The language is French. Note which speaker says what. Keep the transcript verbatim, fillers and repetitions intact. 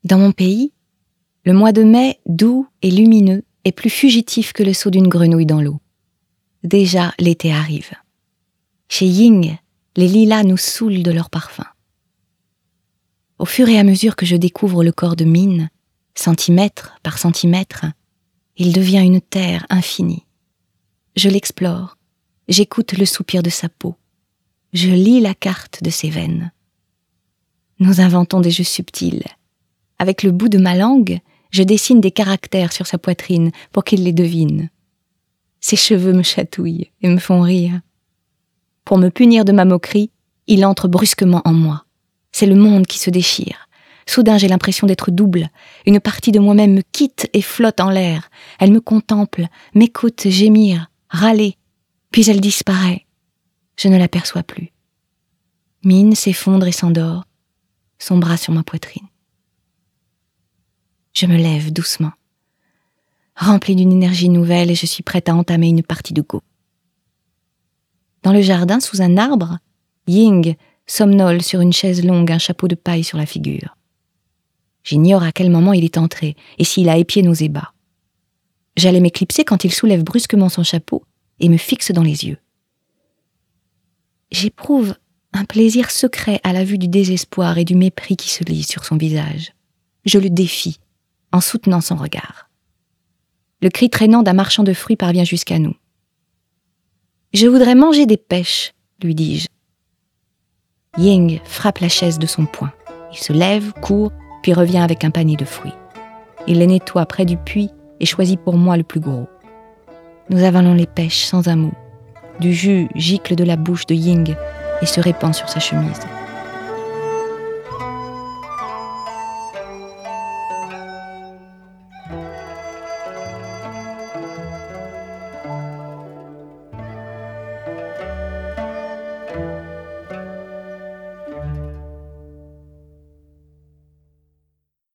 Speaker 1: Dans mon pays, le mois de mai, doux et lumineux, est plus fugitif que le saut d'une grenouille dans l'eau. Déjà, l'été arrive. Chez Ying, les lilas nous saoulent de leur parfum. Au fur et à mesure que je découvre le corps de Min, centimètre par centimètre, il devient une terre infinie. Je l'explore, j'écoute le soupir de sa peau, je lis la carte de ses veines. Nous inventons des jeux subtils. Avec le bout de ma langue, je dessine des caractères sur sa poitrine pour qu'il les devine. Ses cheveux me chatouillent et me font rire. Pour me punir de ma moquerie, il entre brusquement en moi. C'est le monde qui se déchire. Soudain, j'ai l'impression d'être double. Une partie de moi-même me quitte et flotte en l'air. Elle me contemple, m'écoute gémir, râler. Puis elle disparaît. Je ne l'aperçois plus. Min s'effondre et s'endort, son bras sur ma poitrine. Je me lève doucement, remplie d'une énergie nouvelle, et je suis prête à entamer une partie de Go. Dans le jardin, sous un arbre, Ying somnole sur une chaise longue, un chapeau de paille sur la figure. J'ignore à quel moment il est entré et s'il a épié nos ébats. J'allais m'éclipser quand il soulève brusquement son chapeau et me fixe dans les yeux. J'éprouve un plaisir secret à la vue du désespoir et du mépris qui se lit sur son visage. Je le défie en soutenant son regard. Le cri traînant d'un marchand de fruits parvient jusqu'à nous. « Je voudrais manger des pêches », lui dis-je. Ying frappe la chaise de son poing. Il se lève, court, puis revient avec un panier de fruits. Il les nettoie près du puits et choisit pour moi le plus gros. Nous avalons les pêches sans un mot. Du jus gicle de la bouche de Ying et se répand sur sa chemise.